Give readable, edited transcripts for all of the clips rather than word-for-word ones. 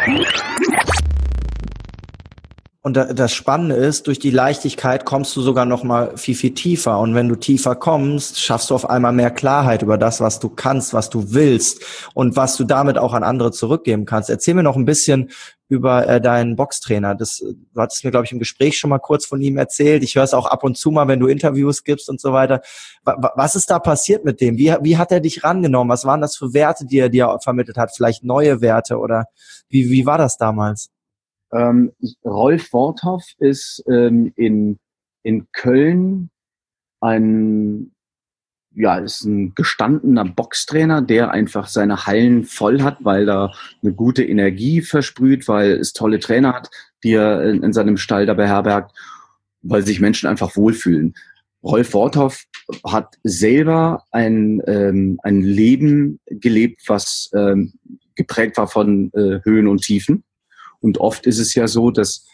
Und das Spannende ist, durch die Leichtigkeit kommst du sogar noch mal viel, viel tiefer. Und wenn du tiefer kommst, schaffst du auf einmal mehr Klarheit über das, was du kannst, was du willst und was du damit auch an andere zurückgeben kannst. Erzähl mir noch ein bisschen über deinen Boxtrainer. Du hattest mir, glaube ich, im Gespräch schon mal kurz von ihm erzählt. Ich höre es auch ab und zu mal, wenn du Interviews gibst und so weiter. Was ist da passiert mit dem? Wie hat er dich rangenommen? Was waren das für Werte, die er dir vermittelt hat? Vielleicht neue Werte oder wie war das damals? Rolf Worthoff ist in Köln ist ein gestandener Boxtrainer, der einfach seine Hallen voll hat, weil da eine gute Energie versprüht, weil es tolle Trainer hat, die er in seinem Stall da beherbergt, weil sich Menschen einfach wohlfühlen. Rolf Worthoff hat selber ein Leben gelebt, was geprägt war von Höhen und Tiefen. Und oft ist es ja so, dass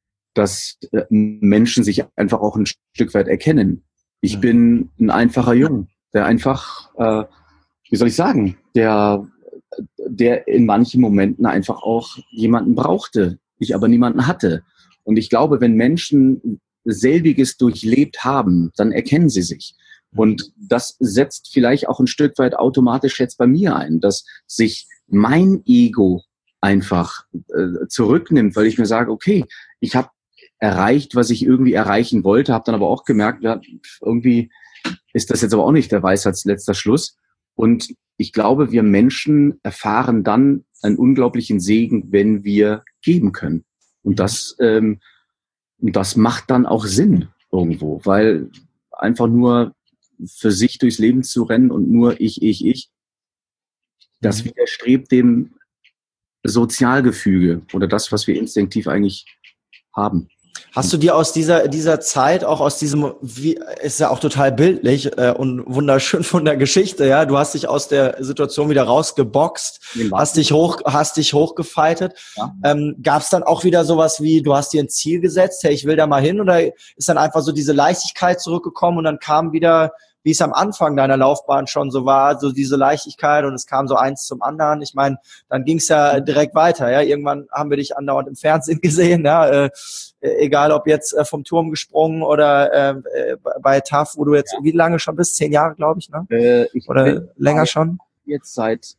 Menschen sich einfach auch ein Stück weit erkennen. Ich bin ein einfacher Junge, der einfach, wie soll ich sagen, der in manchen Momenten einfach auch jemanden brauchte, ich aber niemanden hatte. Und ich glaube, wenn Menschen selbiges durchlebt haben, dann erkennen sie sich. Und das setzt vielleicht auch ein Stück weit automatisch jetzt bei mir ein, dass sich mein Ego einfach zurücknimmt, weil ich mir sage, okay, ich habe erreicht, was ich irgendwie erreichen wollte, habe dann aber auch gemerkt, ja, irgendwie ist das jetzt aber auch nicht der Weisheitsletzter Schluss. Und ich glaube, wir Menschen erfahren dann einen unglaublichen Segen, wenn wir geben können. Und das macht dann auch Sinn irgendwo, weil einfach nur für sich durchs Leben zu rennen und nur ich, das widerstrebt dem Sozialgefüge oder das, was wir instinktiv eigentlich haben. Hast du dir aus dieser Zeit, auch aus diesem, ist ja auch total bildlich und wunderschön von der Geschichte, ja, du hast dich aus der Situation wieder rausgeboxt, hast dich hochgefeitet. Ja. Gab es dann auch wieder sowas wie, du hast dir ein Ziel gesetzt, hey, ich will da mal hin, oder ist dann einfach so diese Leichtigkeit zurückgekommen und dann kam wieder, wie es am Anfang deiner Laufbahn schon so war, so diese Leichtigkeit und es kam so eins zum anderen. Ich meine, dann ging es ja direkt weiter. Ja, irgendwann haben wir dich andauernd im Fernsehen gesehen. Ja, egal ob jetzt vom Turm gesprungen oder bei TAF, wo du jetzt wie lange schon bist? 10 Jahre, glaube ich, ne? Oder länger schon? Jetzt seit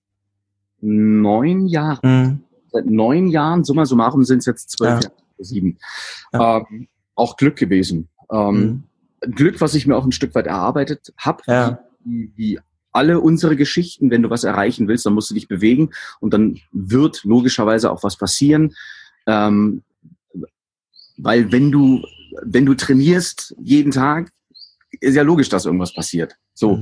9 Jahren. Seit 9 Jahren, summa summarum sind es jetzt 12 Jahre, 7. Ja. Auch Glück gewesen. Glück, was ich mir auch ein Stück weit erarbeitet habe, wie alle unsere Geschichten. Wenn du was erreichen willst, dann musst du dich bewegen und dann wird logischerweise auch was passieren, weil wenn du trainierst jeden Tag, ist ja logisch, dass irgendwas passiert. So.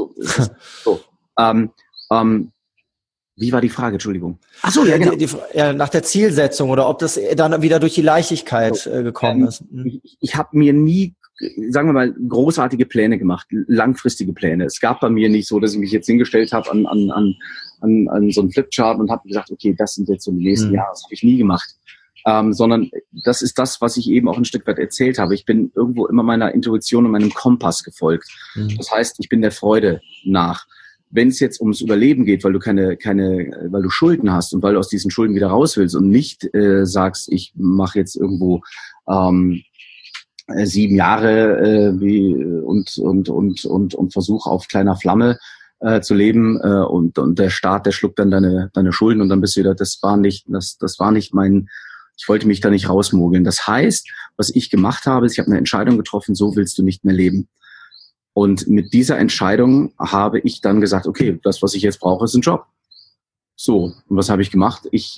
Wie war die Frage? Entschuldigung. Ach so, ja, genau. Nach der Zielsetzung oder ob das dann wieder durch die Leichtigkeit gekommen ist. Ich habe mir nie, sagen wir mal, großartige Pläne gemacht, langfristige Pläne. Es gab bei mir nicht so, dass ich mich jetzt hingestellt habe an so einen Flipchart und habe gesagt, okay, das sind jetzt so die nächsten Jahre. Das habe ich nie gemacht. Sondern das ist das, was ich eben auch ein Stück weit erzählt habe. Ich bin irgendwo immer meiner Intuition und meinem Kompass gefolgt. Das heißt, ich bin der Freude nach. Wenn es jetzt ums Überleben geht, weil du weil du Schulden hast und weil du aus diesen Schulden wieder raus willst und nicht sagst, ich mache jetzt irgendwo 7 Jahre und versuche auf kleiner Flamme zu leben und der Staat, der schluckt dann deine Schulden und dann bist du wieder, das war nicht mein, ich wollte mich da nicht rausmogeln. Das heißt, was ich gemacht habe, ist, ich habe eine Entscheidung getroffen, so willst du nicht mehr leben. Und mit dieser Entscheidung habe ich dann gesagt, okay, das, was ich jetzt brauche, ist ein Job. So, und was habe ich gemacht? Ich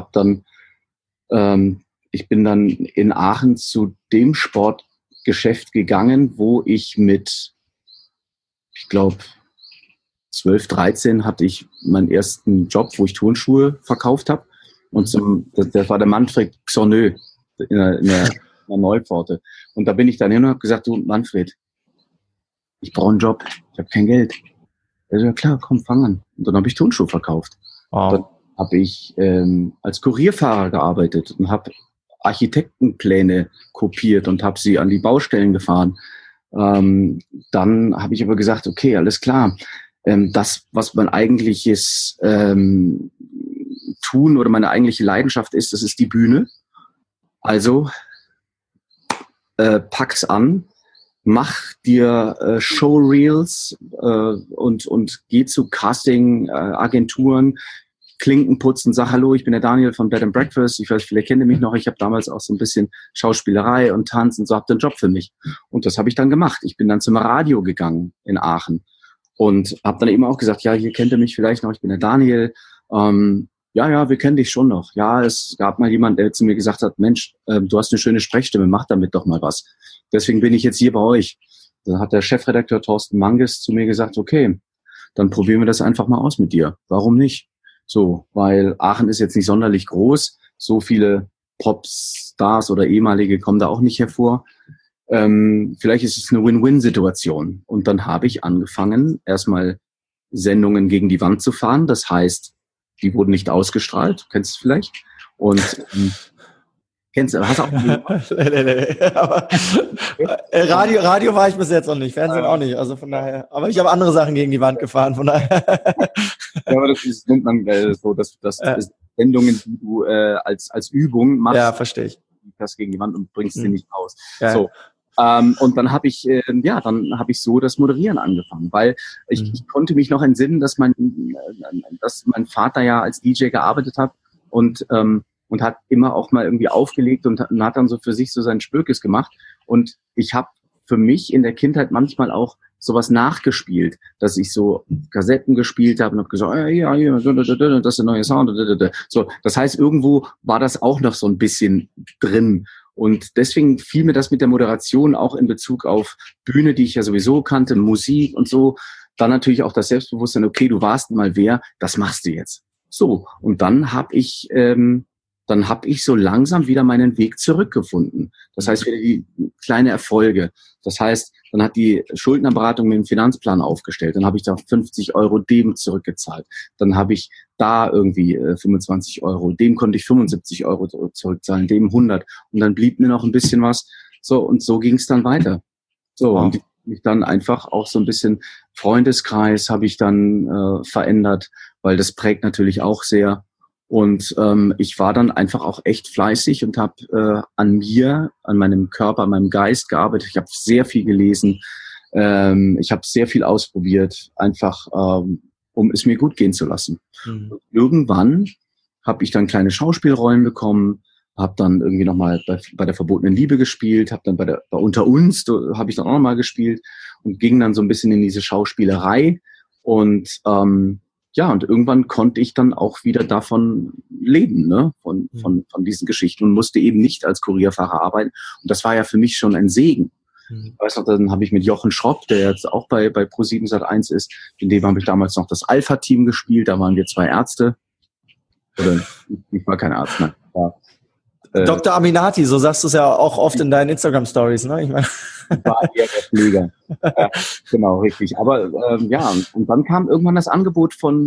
bin dann in Aachen zu dem Sportgeschäft gegangen, wo ich mit, ich glaube, 12, 13 hatte ich meinen ersten Job, wo ich Turnschuhe verkauft habe. Und das war der Manfred Xornö in der Neupforte. Und da bin ich dann hin und habe gesagt, du Manfred, ich brauche einen Job, ich habe kein Geld. Er so, ja klar, komm, fang an. Und dann habe ich Turnschuhe verkauft. Wow. Dann habe ich als Kurierfahrer gearbeitet und habe Architektenpläne kopiert und habe sie an die Baustellen gefahren. Dann habe ich aber gesagt, okay, alles klar. Das, was mein eigentliches Tun Tun oder meine eigentliche Leidenschaft ist, das ist die Bühne. Also pack's an, mach dir Showreels und geh zu Casting-Agenturen, Klinken putzen, sag hallo, ich bin der Daniel von Bed and Breakfast. Ich weiß, viele kennen mich noch. Ich habe damals auch so ein bisschen Schauspielerei und Tanz und so, habt ihr einen Job für mich. Und das habe ich dann gemacht. Ich bin dann zum Radio gegangen in Aachen und habe dann eben auch gesagt, ja, hier kennt ihr mich vielleicht noch, ich bin der Daniel. Ja, wir kennen dich schon noch. Ja, es gab mal jemand, der zu mir gesagt hat, Mensch, du hast eine schöne Sprechstimme, mach damit doch mal was. Deswegen bin ich jetzt hier bei euch. Dann hat der Chefredakteur Thorsten Manges zu mir gesagt, okay, dann probieren wir das einfach mal aus mit dir. Warum nicht? So, weil Aachen ist jetzt nicht sonderlich groß. So viele Popstars oder ehemalige kommen da auch nicht hervor. Vielleicht ist es eine Win-Win-Situation. Und dann habe ich angefangen, erstmal Sendungen gegen die Wand zu fahren. Das heißt, die wurden nicht ausgestrahlt. Kennst du vielleicht? Und kennst du, hast auch aber, Radio war ich bis jetzt noch nicht, Fernsehen auch nicht, also von daher, aber ich habe andere Sachen gegen die Wand gefahren, von daher. Ja, aber das nennt man so, das ist Sendungen, die du als Übung machst. Ja, verstehe ich. Das gegen die Wand und bringst sie nicht aus. Ja. So. Und dann habe ich, so das Moderieren angefangen, weil ich konnte mich noch entsinnen, dass mein Vater ja als DJ gearbeitet hat und hat immer auch mal irgendwie aufgelegt und hat dann so für sich so sein Spökes gemacht. Und ich habe für mich in der Kindheit manchmal auch sowas nachgespielt, dass ich so Kassetten gespielt habe und habe gesagt, ja, das ist der neue Sound. So, das heißt, irgendwo war das auch noch so ein bisschen drin. Und deswegen fiel mir das mit der Moderation auch in Bezug auf Bühne, die ich ja sowieso kannte, Musik und so. Dann natürlich auch das Selbstbewusstsein, okay, du warst mal wer, das machst du jetzt. So, und dann habe ich so langsam wieder meinen Weg zurückgefunden. Das heißt, wieder die kleine Erfolge. Das heißt, dann hat die Schuldnerberatung mir einen Finanzplan aufgestellt. Dann habe ich da 50 Euro dem zurückgezahlt. Dann habe ich da irgendwie 25 Euro. Dem konnte ich 75 Euro zurückzahlen, dem 100. Und dann blieb mir noch ein bisschen was. So, und so ging es dann weiter. So, und ich dann einfach auch so ein bisschen Freundeskreis habe ich dann verändert, weil das prägt natürlich auch sehr. Und ich war dann einfach auch echt fleißig und habe an mir, an meinem Körper, an meinem Geist gearbeitet. Ich habe sehr viel gelesen. Ich habe sehr viel ausprobiert, einfach um es mir gut gehen zu lassen. Und irgendwann habe ich dann kleine Schauspielrollen bekommen, habe dann irgendwie nochmal bei der verbotenen Liebe gespielt, habe dann bei Unter uns habe ich dann auch nochmal gespielt und ging dann so ein bisschen in diese Schauspielerei. Und und irgendwann konnte ich dann auch wieder davon leben, ne? Von diesen Geschichten und musste eben nicht als Kurierfahrer arbeiten. Und das war ja für mich schon ein Segen. Ich weiß noch, dann habe ich mit Jochen Schropp, der jetzt auch bei Pro7 Sat.1 ist, in dem habe ich damals noch das Alpha-Team gespielt, da waren wir 2 Ärzte. Oder ich war kein Arzt, ne? Ja. Dr. Aminati, so sagst du es ja auch oft in deinen Instagram-Stories, ne? Ich meine, war eher der Pfleger. Ja, genau, richtig. Aber und dann kam irgendwann das Angebot von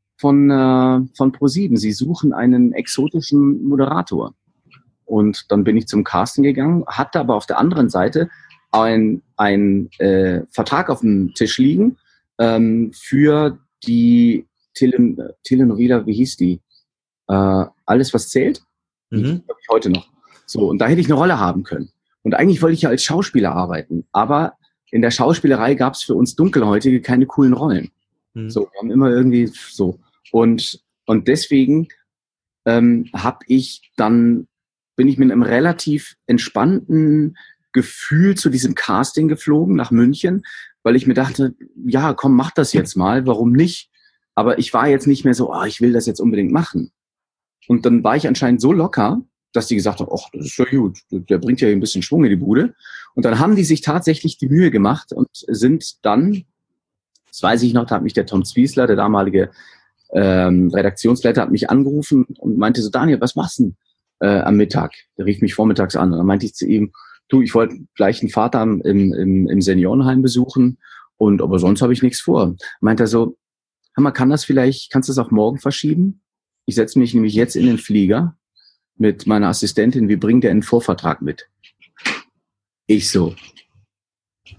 Pro7. Sie suchen einen exotischen Moderator. Und dann bin ich zum Casting gegangen, hatte aber auf der anderen Seite einen Vertrag auf dem Tisch liegen für die Telenovela, wie hieß die? Alles, was zählt? Die habe ich heute noch. So, und da hätte ich eine Rolle haben können. Und eigentlich wollte ich ja als Schauspieler arbeiten, aber in der Schauspielerei gab es für uns Dunkelhäutige keine coolen Rollen. So, wir haben immer irgendwie so. Und deswegen bin ich mit einem relativ entspannten Gefühl zu diesem Casting geflogen nach München, weil ich mir dachte, ja, komm, mach das jetzt mal, warum nicht? Aber ich war jetzt nicht mehr so, ich will das jetzt unbedingt machen. Und dann war ich anscheinend so locker, dass die gesagt haben, das ist ja gut, der bringt ja ein bisschen Schwung in die Bude. Und dann haben die sich tatsächlich die Mühe gemacht und sind dann, das weiß ich noch, da hat mich der Tom Zwiesler, der damalige Redaktionsleiter, hat mich angerufen und meinte so, Daniel, was machst du denn am Mittag? Der rief mich vormittags an. Und dann meinte ich zu ihm, du, ich wollte gleich einen Vater im Seniorenheim besuchen, aber sonst habe ich nichts vor. Meinte er so, hör mal, kannst du das auf morgen verschieben? Ich setze mich nämlich jetzt in den Flieger mit meiner Assistentin, wir bringen dir einen Vorvertrag mit. Ich so.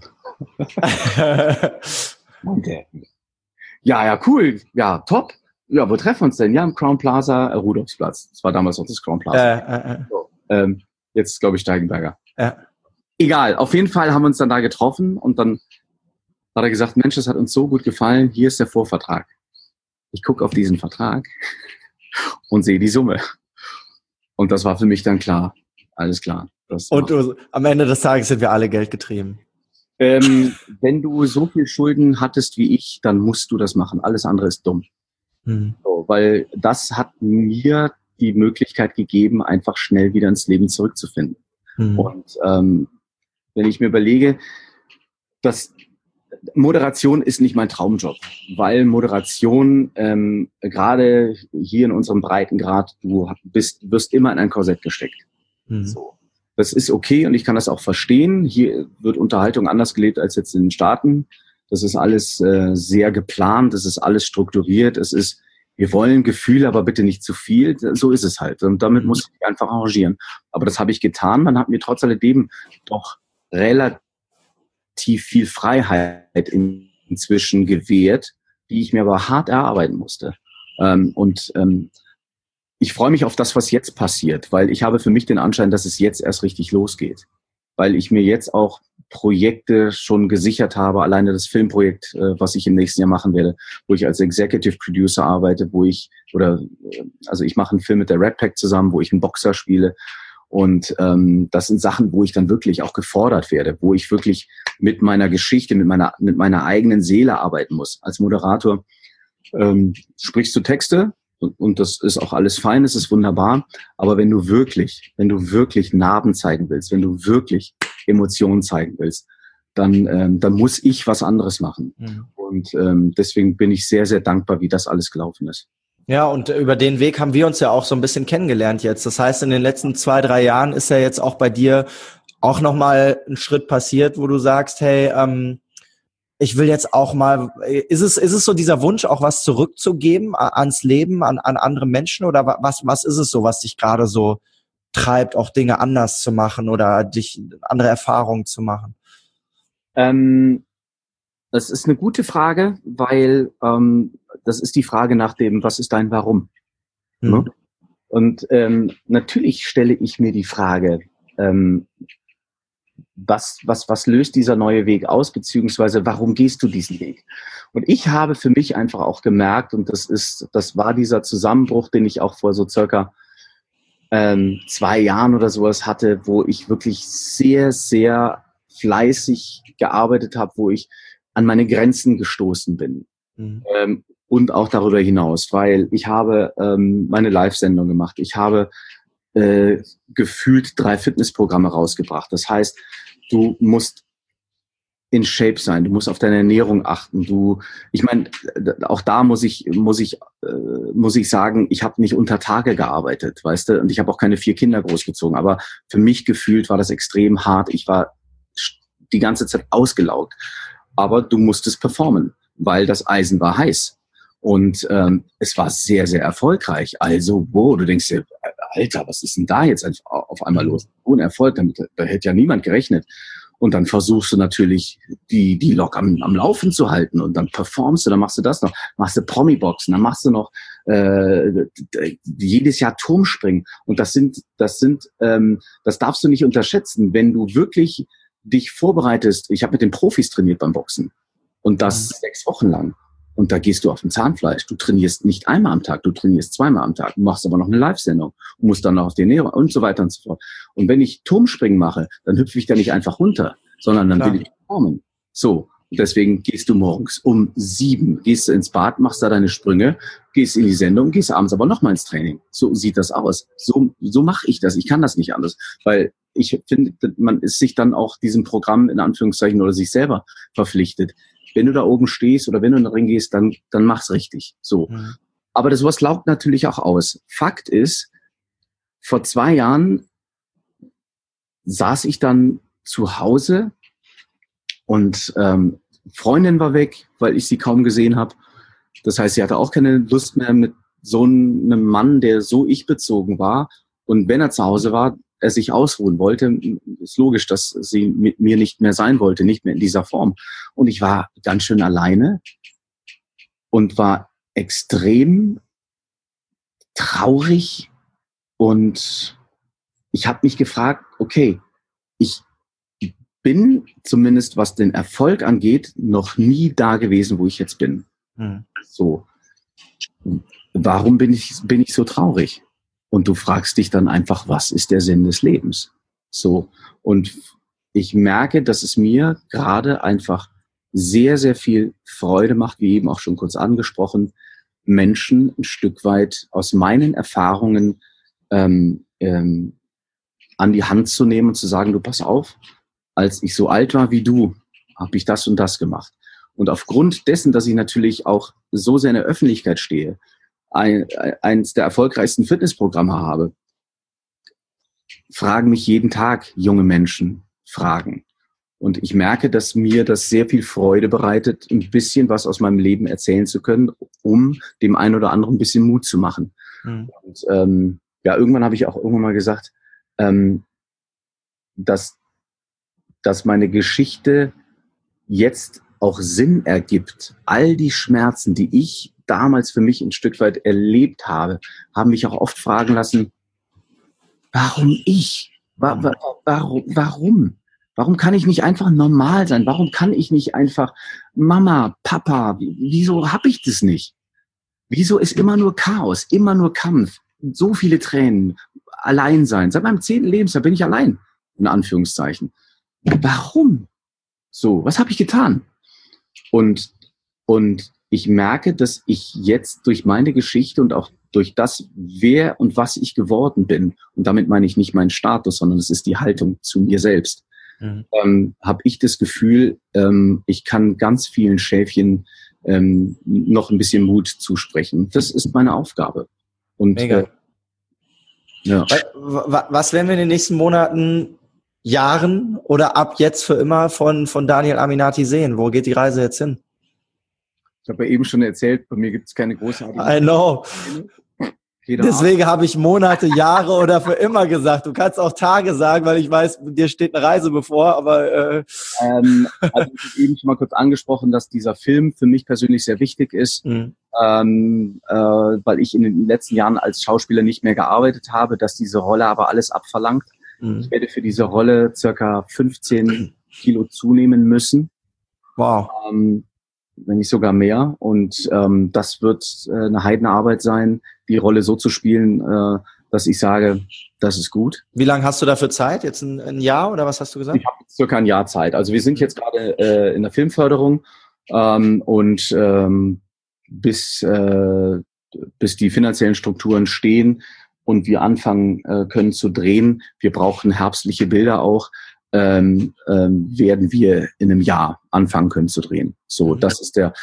Ja, cool. Ja, top. ja, wo treffen wir uns denn? Ja, im Crown Plaza, Rudolfsplatz. Das war damals noch das Crown Plaza. So, jetzt, glaube ich, Steigenberger. Egal, auf jeden Fall haben wir uns dann da getroffen und dann hat er gesagt, Mensch, das hat uns so gut gefallen, hier ist der Vorvertrag. Ich gucke auf diesen Vertrag und sehe die Summe. Und das war für mich dann klar. Alles klar. Und am Ende des Tages sind wir alle geldgetrieben. Wenn du so viel Schulden hattest wie ich, dann musst du das machen. Alles andere ist dumm. So, weil das hat mir die Möglichkeit gegeben, einfach schnell wieder ins Leben zurückzufinden. Und wenn ich mir überlege, dass Moderation ist nicht mein Traumjob, weil Moderation gerade hier in unserem Breitengrad, du wirst immer in ein Korsett gesteckt. So. Das ist okay und ich kann das auch verstehen. Hier wird Unterhaltung anders gelebt als jetzt in den Staaten. Das ist alles sehr geplant, das ist alles strukturiert, wir wollen Gefühle, aber bitte nicht zu viel. So ist es halt. Und damit muss ich mich einfach arrangieren. Aber das habe ich getan. Man hat mir trotz alledem doch relativ viel Freiheit inzwischen gewährt, die ich mir aber hart erarbeiten musste. Ich freue mich auf das, was jetzt passiert, weil ich habe für mich den Anschein, dass es jetzt erst richtig losgeht. Weil ich mir jetzt auch Projekte schon gesichert habe, alleine das Filmprojekt, was ich im nächsten Jahr machen werde, wo ich als Executive Producer arbeite, ich mache einen Film mit der Red Pack zusammen, wo ich einen Boxer spiele. Und das sind Sachen, wo ich dann wirklich auch gefordert werde, wo ich wirklich mit meiner Geschichte, mit meiner eigenen Seele arbeiten muss. Als Moderator sprichst du Texte und das ist auch alles fein, es ist wunderbar. Aber wenn du wirklich Narben zeigen willst, wenn du wirklich Emotionen zeigen willst, dann muss ich was anderes machen. Und deswegen bin ich sehr, sehr dankbar, wie das alles gelaufen ist. Ja, und über den Weg haben wir uns ja auch so ein bisschen kennengelernt jetzt. Das heißt, in den letzten 2-3 Jahren ist ja jetzt auch bei dir auch nochmal ein Schritt passiert, wo du sagst, hey, ich will jetzt auch mal, ist es so dieser Wunsch, auch was zurückzugeben ans Leben, an andere Menschen, oder was ist es so, was dich gerade so treibt, auch Dinge anders zu machen oder dich andere Erfahrungen zu machen? Das ist eine gute Frage, weil das ist die Frage nach dem, was ist dein Warum? Ne? Und natürlich stelle ich mir die Frage, was löst dieser neue Weg aus, beziehungsweise warum gehst du diesen Weg? Und ich habe für mich einfach auch gemerkt, und das war dieser Zusammenbruch, den ich auch vor so circa 2 Jahren oder sowas hatte, wo ich wirklich sehr, sehr fleißig gearbeitet habe, wo ich an meine Grenzen gestoßen bin. Und auch darüber hinaus, weil ich habe meine Live-Sendung gemacht. Ich habe gefühlt 3 Fitnessprogramme rausgebracht. Das heißt, du musst in Shape sein, du musst auf deine Ernährung achten. Ich meine, auch da muss ich sagen, ich habe nicht unter Tage gearbeitet, weißt du, und ich habe auch keine 4 Kinder großgezogen. Aber für mich gefühlt war das extrem hart. Ich war die ganze Zeit ausgelaugt. Aber du musstest performen, weil das Eisen war heiß. Und es war sehr, sehr erfolgreich. Also, du denkst dir, Alter, was ist denn da jetzt auf einmal los? Ohne Erfolg, da hätte ja niemand gerechnet. Und dann versuchst du natürlich, die Lok am Laufen zu halten. Und dann performst du, dann machst du das noch, machst du Promi-Boxen, dann machst du noch jedes Jahr Turmspringen. Und das darfst du nicht unterschätzen, wenn du wirklich dich vorbereitest. Ich habe mit den Profis trainiert beim Boxen. Und das 6 Wochen lang. Und da gehst du auf dem Zahnfleisch. Du trainierst nicht einmal am Tag, du trainierst 2-mal am Tag. Du machst aber noch eine Live-Sendung und musst dann noch auf die Ernährung und so weiter und so fort. Und wenn ich Turmspringen mache, dann hüpfe ich da nicht einfach runter, sondern dann will ich performen. So, und deswegen gehst du morgens um 7, gehst du ins Bad, machst da deine Sprünge, gehst in die Sendung, gehst abends aber nochmal ins Training. So sieht das aus. So mache ich das. Ich kann das nicht anders, weil ich finde, man ist sich dann auch diesem Programm in Anführungszeichen oder sich selber verpflichtet. Wenn du da oben stehst oder wenn du in den Ring gehst, dann mach's richtig. So. Aber das was laugt natürlich auch aus. Fakt ist, vor 2 Jahren saß ich dann zu Hause und Freundin war weg, weil ich sie kaum gesehen habe. Das heißt, sie hatte auch keine Lust mehr mit so einem Mann, der so ich-bezogen war. Und wenn er zu Hause war, er sich ausruhen wollte, ist logisch, dass sie mit mir nicht mehr sein wollte, nicht mehr in dieser Form. Und ich war ganz schön alleine und war extrem traurig und ich habe mich gefragt, okay, ich bin zumindest, was den Erfolg angeht, noch nie da gewesen, wo ich jetzt bin. So, warum bin ich so traurig? Und du fragst dich dann einfach, was ist der Sinn des Lebens? So, und ich merke, dass es mir gerade einfach sehr, sehr viel Freude macht, wie eben auch schon kurz angesprochen, Menschen ein Stück weit aus meinen Erfahrungen an die Hand zu nehmen und zu sagen, du pass auf, als ich so alt war wie du, habe ich das und das gemacht. Und aufgrund dessen, dass ich natürlich auch so sehr in der Öffentlichkeit stehe, eins der erfolgreichsten Fitnessprogramme habe, fragen mich jeden Tag junge Menschen Fragen. Und ich merke, dass mir das sehr viel Freude bereitet, ein bisschen was aus meinem Leben erzählen zu können, um dem einen oder anderen ein bisschen Mut zu machen. Und ja, irgendwann habe ich auch irgendwann mal gesagt, dass meine Geschichte jetzt auch Sinn ergibt. All die Schmerzen, die ich damals für mich ein Stück weit erlebt habe, haben mich auch oft fragen lassen, warum ich? Warum? Warum kann ich nicht einfach normal sein? Warum kann ich nicht einfach Mama, Papa, wieso habe ich das nicht? Wieso ist immer nur Chaos, immer nur Kampf, so viele Tränen, Alleinsein? Seit meinem 10. Lebensjahr bin ich allein, in Anführungszeichen. Warum? So, was habe ich getan? Und ich merke, dass ich jetzt durch meine Geschichte und auch durch das, wer und was ich geworden bin, und damit meine ich nicht meinen Status, sondern es ist die Haltung zu mir selbst, habe ich das Gefühl, ich kann ganz vielen Schäfchen noch ein bisschen Mut zusprechen. Das ist meine Aufgabe. Und mega. Ja. Was werden wir in den nächsten Monaten, Jahren oder ab jetzt für immer von Daniel Aminati sehen? Wo geht die Reise jetzt hin? Ich habe ja eben schon erzählt, bei mir gibt es keine großartigen... I know. Deswegen habe ich Monate, Jahre oder für immer gesagt. Du kannst auch Tage sagen, weil ich weiß, dir steht eine Reise bevor, aber... Also ich habe eben schon mal kurz angesprochen, dass dieser Film für mich persönlich sehr wichtig ist, weil ich in den letzten Jahren als Schauspieler nicht mehr gearbeitet habe, dass diese Rolle aber alles abverlangt. Ich werde für diese Rolle circa 15 Kilo zunehmen müssen. Wow. Wenn nicht sogar mehr. Und das wird eine Heidenarbeit sein, die Rolle so zu spielen, dass ich sage, das ist gut. Wie lange hast du dafür Zeit? Jetzt ein Jahr oder was hast du gesagt? Ich habe circa ein Jahr Zeit. Also wir sind jetzt gerade in der Filmförderung und bis die finanziellen Strukturen stehen und wir anfangen können zu drehen, wir brauchen herbstliche Bilder auch, werden wir in einem Jahr anfangen können zu drehen. So, das ist der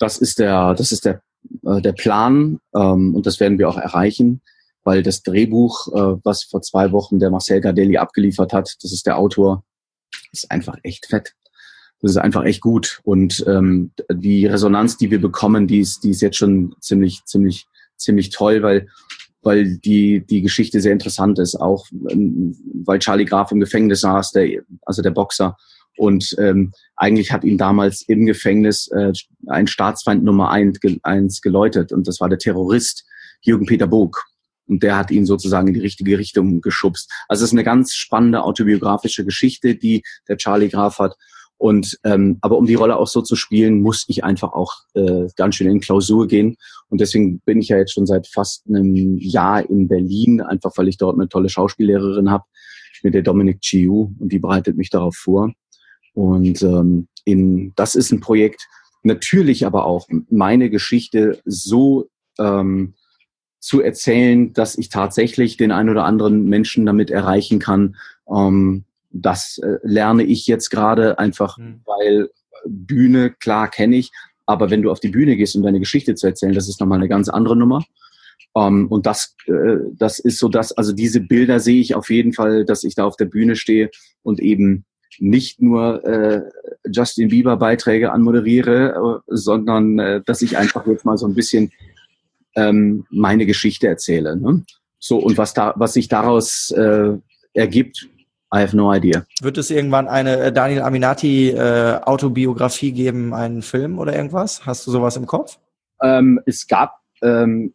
Plan, und das werden wir auch erreichen, weil das Drehbuch, was vor 2 Wochen der Marcel Gardelli abgeliefert hat, das ist der Autor, ist einfach echt fett. Das ist einfach echt gut. Und die Resonanz, die wir bekommen, die ist jetzt schon ziemlich toll, weil die Geschichte sehr interessant ist, auch weil Charlie Graf im Gefängnis saß, der Boxer. Und eigentlich hat ihn damals im Gefängnis ein Staatsfeind Nummer 1 geläutet. Und das war der Terrorist Jürgen Peter Bog. Und der hat ihn sozusagen in die richtige Richtung geschubst. Also es ist eine ganz spannende autobiografische Geschichte, die der Charlie Graf hat. Und aber um die Rolle auch so zu spielen, muss ich einfach auch ganz schön in Klausur gehen. Und deswegen bin ich ja jetzt schon seit fast einem Jahr in Berlin, einfach weil ich dort eine tolle Schauspiellehrerin habe, mit der Dominic Chiu, und die bereitet mich darauf vor. Und das ist ein Projekt, natürlich aber auch meine Geschichte so zu erzählen, dass ich tatsächlich den ein oder anderen Menschen damit erreichen kann. Das lerne ich jetzt gerade einfach, weil Bühne, klar, kenne ich, aber wenn du auf die Bühne gehst, um deine Geschichte zu erzählen, das ist nochmal eine ganz andere Nummer. Und das ist so das, also diese Bilder sehe ich auf jeden Fall, dass ich da auf der Bühne stehe und eben nicht nur Justin Bieber Beiträge anmoderiere, sondern dass ich einfach jetzt mal so ein bisschen meine Geschichte erzähle. Ne? So, und was sich daraus ergibt, I have no idea. Wird es irgendwann eine Daniel Aminati Autobiografie geben, einen Film oder irgendwas? Hast du sowas im Kopf? Es gab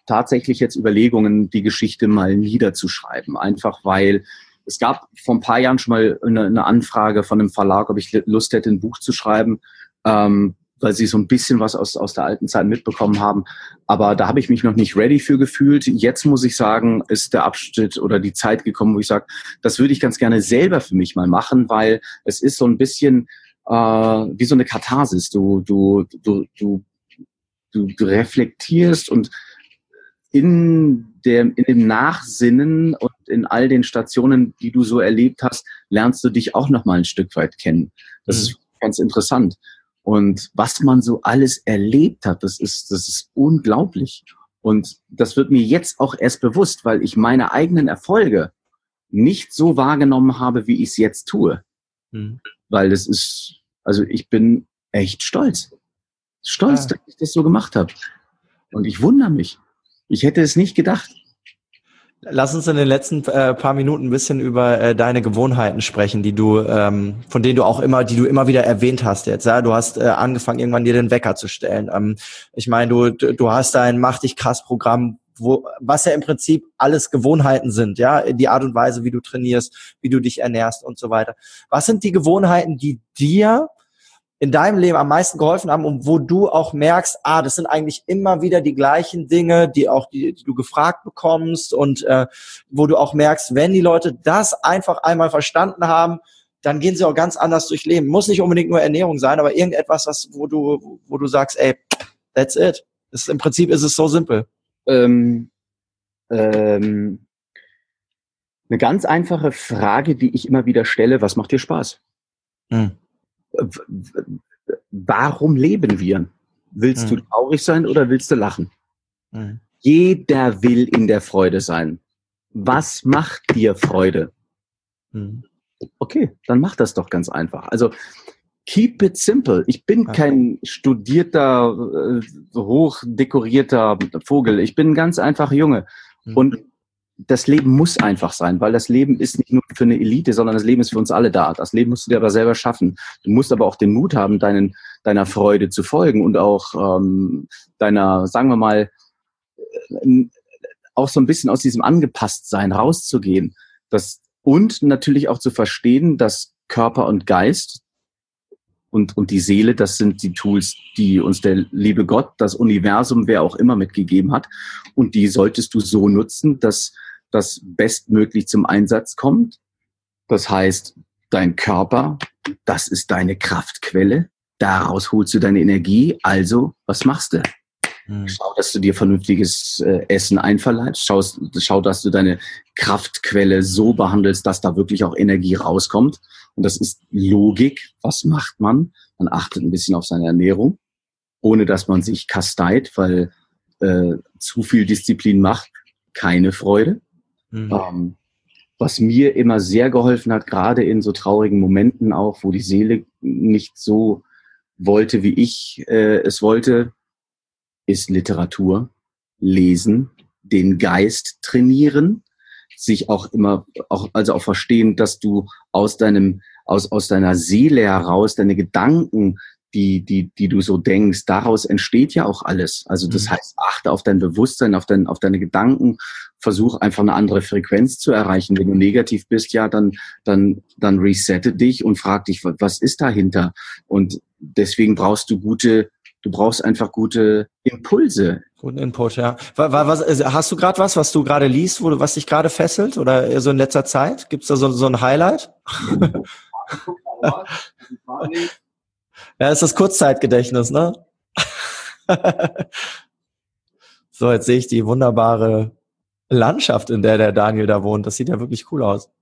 tatsächlich jetzt Überlegungen, die Geschichte mal niederzuschreiben. Einfach weil es gab vor ein paar Jahren schon mal eine Anfrage von einem Verlag, ob ich Lust hätte, ein Buch zu schreiben, weil sie so ein bisschen was aus der alten Zeit mitbekommen haben. Aber da habe ich mich noch nicht ready für gefühlt. Jetzt muss ich sagen, ist der Abschnitt oder die Zeit gekommen, wo ich sage, das würde ich ganz gerne selber für mich mal machen, weil es ist so ein bisschen wie so eine Katharsis. Du reflektierst und in dem Nachsinnen und in all den Stationen, die du so erlebt hast, lernst du dich auch noch mal ein Stück weit kennen. Das ist ganz interessant. Und was man so alles erlebt hat, das ist unglaublich. Und das wird mir jetzt auch erst bewusst, weil ich meine eigenen Erfolge nicht so wahrgenommen habe, wie ich es jetzt tue. Weil das ist, also ich bin echt stolz. Stolz, dass ich das so gemacht habe. Und ich wundere mich. Ich hätte es nicht gedacht. Lass uns in den letzten paar Minuten ein bisschen über deine Gewohnheiten sprechen, die du, von denen du auch immer, die du immer wieder erwähnt hast jetzt. Ja, du hast angefangen, irgendwann dir den Wecker zu stellen. Ich meine, du hast ein Mach dich krass Programm, was ja im Prinzip alles Gewohnheiten sind, ja, die Art und Weise, wie du trainierst, wie du dich ernährst und so weiter. Was sind die Gewohnheiten, die dir in deinem Leben am meisten geholfen haben und wo du auch merkst, das sind eigentlich immer wieder die gleichen Dinge, die du gefragt bekommst und wo du auch merkst, wenn die Leute das einfach einmal verstanden haben, dann gehen sie auch ganz anders durch Leben. Muss nicht unbedingt nur Ernährung sein, aber irgendetwas, wo du sagst, ey, that's it. Im Prinzip ist es so simpel. Eine ganz einfache Frage, die ich immer wieder stelle: Was macht dir Spaß? Warum leben wir? Willst du traurig sein oder willst du lachen? Jeder will in der Freude sein. Was macht dir Freude? Okay, dann mach das doch ganz einfach. Also keep it simple. Ich bin kein studierter, hochdekorierter Vogel. Ich bin ein ganz einfacher Junge. Und das Leben muss einfach sein, weil das Leben ist nicht nur für eine Elite, sondern das Leben ist für uns alle da. Das Leben musst du dir aber selber schaffen. Du musst aber auch den Mut haben, deiner Freude zu folgen und auch deiner, sagen wir mal, auch so ein bisschen aus diesem Angepasstsein rauszugehen. Und natürlich auch zu verstehen, dass Körper und Geist und die Seele, das sind die Tools, die uns der liebe Gott, das Universum, wer auch immer mitgegeben hat. Und die solltest du so nutzen, dass das bestmöglich zum Einsatz kommt. Das heißt, dein Körper, das ist deine Kraftquelle. Daraus holst du deine Energie. Also, was machst du? Schau, dass du dir vernünftiges Essen einverleibst. Schau, dass du deine Kraftquelle so behandelst, dass da wirklich auch Energie rauskommt. Und das ist Logik. Was macht man? Man achtet ein bisschen auf seine Ernährung, ohne dass man sich kasteit, weil zu viel Disziplin macht keine Freude. Was mir immer sehr geholfen hat, gerade in so traurigen Momenten auch, wo die Seele nicht so wollte, wie ich es wollte, ist Literatur, lesen, den Geist trainieren, sich auch immer, also auch verstehen, dass du aus deiner Seele heraus, deine Gedanken, die du so denkst, daraus entsteht ja auch alles. Also das heißt, achte auf dein Bewusstsein, auf deine Gedanken, versuch einfach eine andere Frequenz zu erreichen. Wenn du negativ bist, ja, dann resette dich und frag dich, was ist dahinter? Und deswegen brauchst du einfach gute Impulse. Guten Input, ja. Hast du gerade was du gerade liest, was dich gerade fesselt oder so in letzter Zeit? Gibt's da so ein Highlight? Ja, ist das Kurzzeitgedächtnis, ne? So, jetzt sehe ich die wunderbare Landschaft, in der Daniel da wohnt. Das sieht ja wirklich cool aus.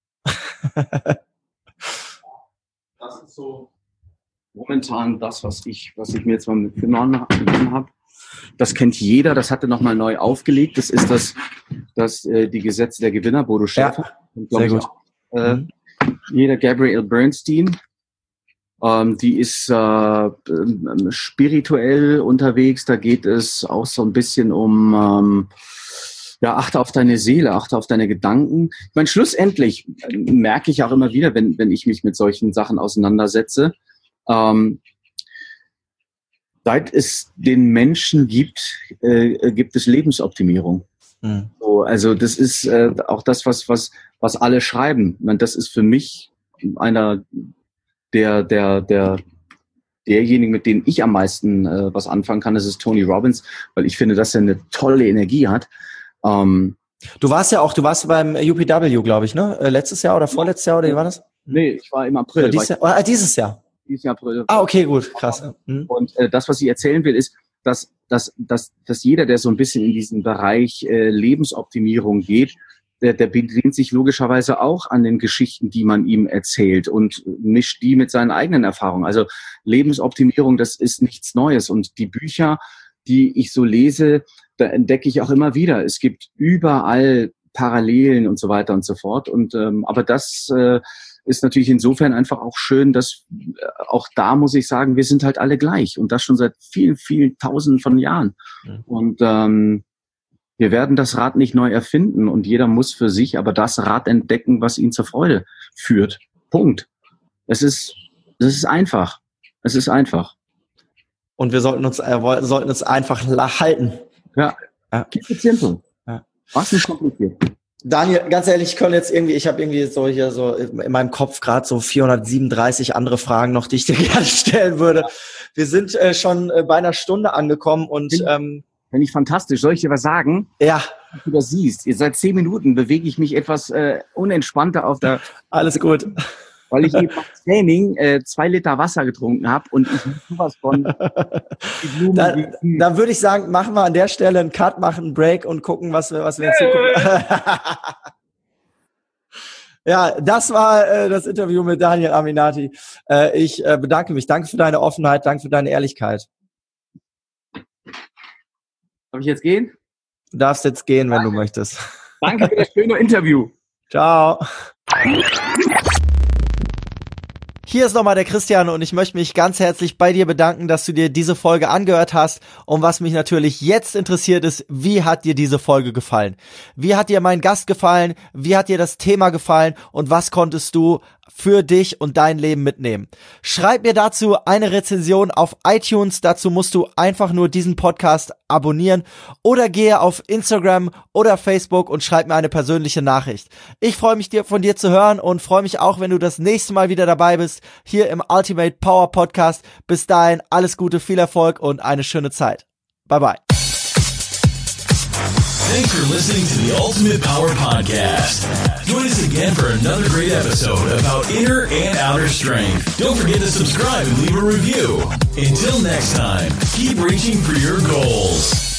Das ist so momentan das, was ich mir jetzt mal mitgenommen habe. Das kennt jeder, das hatte nochmal neu aufgelegt. Das ist die Gesetze der Gewinner, Bodo Schäfer. Ja, sehr gut. Jeder Gabrielle Bernstein. Die ist spirituell unterwegs. Da geht es auch so ein bisschen um, achte auf deine Seele, achte auf deine Gedanken. Ich meine, schlussendlich merke ich auch immer wieder, wenn ich mich mit solchen Sachen auseinandersetze, Seit es den Menschen gibt, gibt es Lebensoptimierung. So, also das ist auch das, was alle schreiben. Ich meine, das ist für mich einer derjenigen, mit denen ich am meisten was anfangen kann, das ist Tony Robbins, weil ich finde, dass er eine tolle Energie hat. Du warst beim UPW, glaube ich, ne? Letztes Jahr oder vorletztes Jahr, oder wie war das? Nee, ich war im April. Dieses Jahr? Dieses Jahr April. Ah, okay, gut, krass. Und das, was ich erzählen will, ist, dass jeder, der so ein bisschen in diesen Bereich Lebensoptimierung geht, der bedient sich logischerweise auch an den Geschichten, die man ihm erzählt und mischt die mit seinen eigenen Erfahrungen. Also Lebensoptimierung, das ist nichts Neues. Und die Bücher, die ich so lese, da entdecke ich auch immer wieder. Es gibt überall Parallelen und so weiter und so fort. Und aber das ist natürlich insofern einfach auch schön, dass auch da muss ich sagen, wir sind halt alle gleich und das schon seit vielen, vielen Tausenden von Jahren. Und wir werden das Rad nicht neu erfinden und jeder muss für sich aber das Rad entdecken, was ihn zur Freude führt. Punkt. Es ist einfach. Es ist einfach. Und wir sollten uns einfach halten. Ja. Keep it simple. Was nicht kompliziert. Daniel, ganz ehrlich, ich habe irgendwie so in meinem Kopf gerade so 437 andere Fragen noch, die ich dir gerne stellen würde. Wir sind schon bei einer Stunde angekommen und Finde ich fantastisch. Soll ich dir was sagen? Ja. Du das siehst. Seit 10 Minuten bewege ich mich etwas unentspannter auf der... Alles gut. Weil ich eben beim Training 2 Liter Wasser getrunken habe und ich sowas von... Dann würde ich sagen, machen wir an der Stelle einen Cut, machen einen Break und gucken, was wir in Zukunft... Ja, das war das Interview mit Daniel Aminati. Ich bedanke mich. Danke für deine Offenheit, danke für deine Ehrlichkeit. Darf ich jetzt gehen? Du darfst jetzt gehen, wenn du möchtest. Danke für das schöne Interview. Ciao. Hier ist nochmal der Christian und ich möchte mich ganz herzlich bei dir bedanken, dass du dir diese Folge angehört hast. Und was mich natürlich jetzt interessiert ist, wie hat dir diese Folge gefallen? Wie hat dir mein Gast gefallen? Wie hat dir das Thema gefallen? Und was konntest du für dich und dein Leben mitnehmen? Schreib mir dazu eine Rezension auf iTunes. Dazu musst du einfach nur diesen Podcast abonnieren oder gehe auf Instagram oder Facebook und schreib mir eine persönliche Nachricht. Ich freue mich, von dir zu hören und freue mich auch, wenn du das nächste Mal wieder dabei bist, hier im Ultimate Power Podcast. Bis dahin, alles Gute, viel Erfolg und eine schöne Zeit. Bye bye. Thanks for listening to the Ultimate Power Podcast. Join us again for another great episode about inner and outer strength. Don't forget to subscribe and leave a review. Until next time, keep reaching for your goals.